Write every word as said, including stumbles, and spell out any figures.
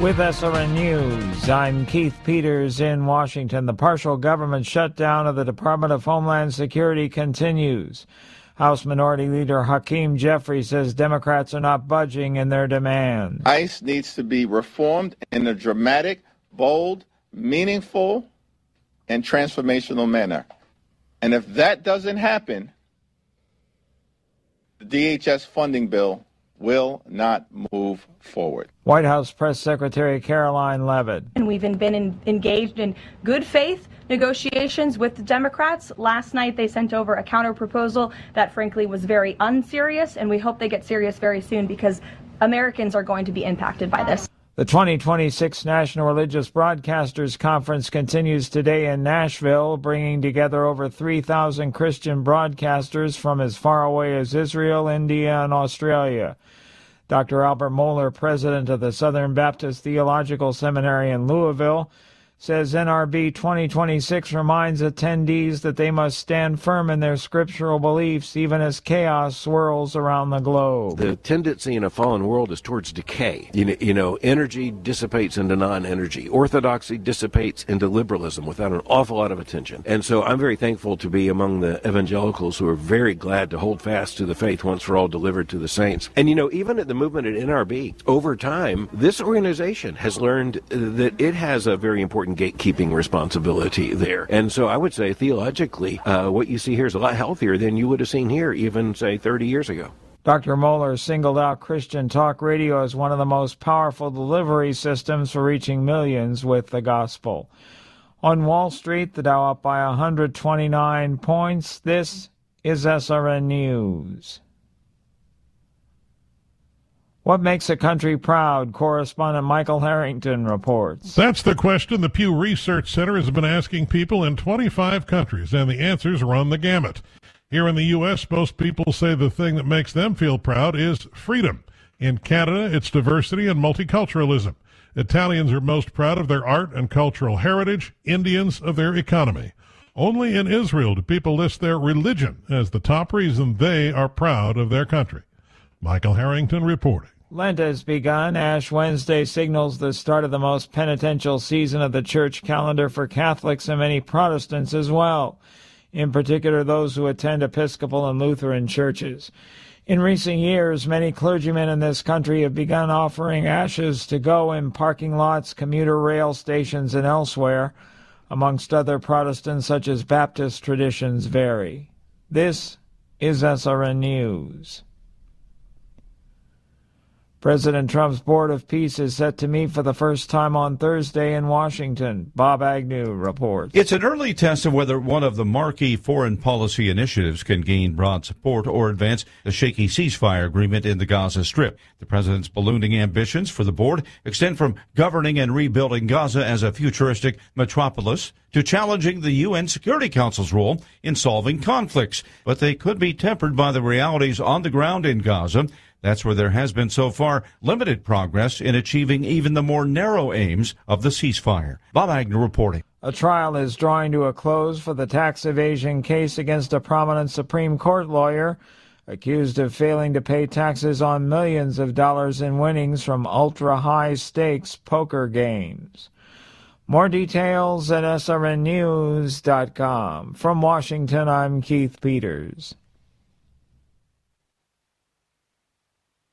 With S R N News, I'm Keith Peters in Washington. The partial government shutdown of the Department of Homeland Security continues. House Minority Leader Hakeem Jeffries says Democrats are not budging in their demands. ICE needs to be reformed in a dramatic, bold, meaningful, and transformational manner. And if that doesn't happen, the D H S funding bill will not move forward. White House Press Secretary Caroline Leavitt. And we've been in, engaged in good faith negotiations with the Democrats. Last night they sent over a counterproposal that frankly was very unserious, and we hope they get serious very soon because Americans are going to be impacted by this. The twenty twenty-six National Religious Broadcasters Conference continues today in Nashville, bringing together over three thousand Christian broadcasters from as far away as Israel, India, and Australia. Doctor Albert Mohler, president of the Southern Baptist Theological Seminary in Louisville, says N R B twenty twenty-six reminds attendees that they must stand firm in their scriptural beliefs even as chaos swirls around the globe. The tendency in a fallen world is towards decay. You know, you know energy dissipates into non-energy. Orthodoxy dissipates into liberalism without an awful lot of attention. And so I'm very thankful to be among the evangelicals who are very glad to hold fast to the faith once for all delivered to the saints. And, you know, even at the movement at N R B, over time, this organization has learned that it has a very important gatekeeping responsibility there. And so I would say theologically, uh, what you see here is a lot healthier than you would have seen here even, say, thirty years ago. Doctor Mohler singled out Christian talk radio as one of the most powerful delivery systems for reaching millions with the gospel. On Wall Street, the Dow up by one hundred twenty-nine points. This is S R N News. What makes a country proud? Correspondent Michael Harrington reports. That's the question the Pew Research Center has been asking people in twenty-five countries, and the answers run the gamut. Here in the U S, most people say the thing that makes them feel proud is freedom. In Canada, it's diversity and multiculturalism. Italians are most proud of their art and cultural heritage, Indians of their economy. Only in Israel do people list their religion as the top reason they are proud of their country. Michael Harrington reporting. Lent has begun. Ash Wednesday signals the start of the most penitential season of the church calendar for Catholics and many Protestants as well, in particular those who attend Episcopal and Lutheran churches. In recent years, many clergymen in this country have begun offering ashes to go in parking lots, commuter rail stations, and elsewhere. Amongst other Protestants, such as Baptist traditions vary. This is S R N News. President Trump's Board of Peace is set to meet for the first time on Thursday in Washington. Bob Agnew reports. It's an early test of whether one of the marquee foreign policy initiatives can gain broad support or advance a shaky ceasefire agreement in the Gaza Strip. The president's ballooning ambitions for the board extend from governing and rebuilding Gaza as a futuristic metropolis to challenging the U N Security Council's role in solving conflicts. But they could be tempered by the realities on the ground in Gaza. That's where there has been so far limited progress in achieving even the more narrow aims of the ceasefire. Bob Agnew reporting. A trial is drawing to a close for the tax evasion case against a prominent Supreme Court lawyer accused of failing to pay taxes on millions of dollars in winnings from ultra-high stakes poker games. More details at S R N news dot com. From Washington, I'm Keith Peters.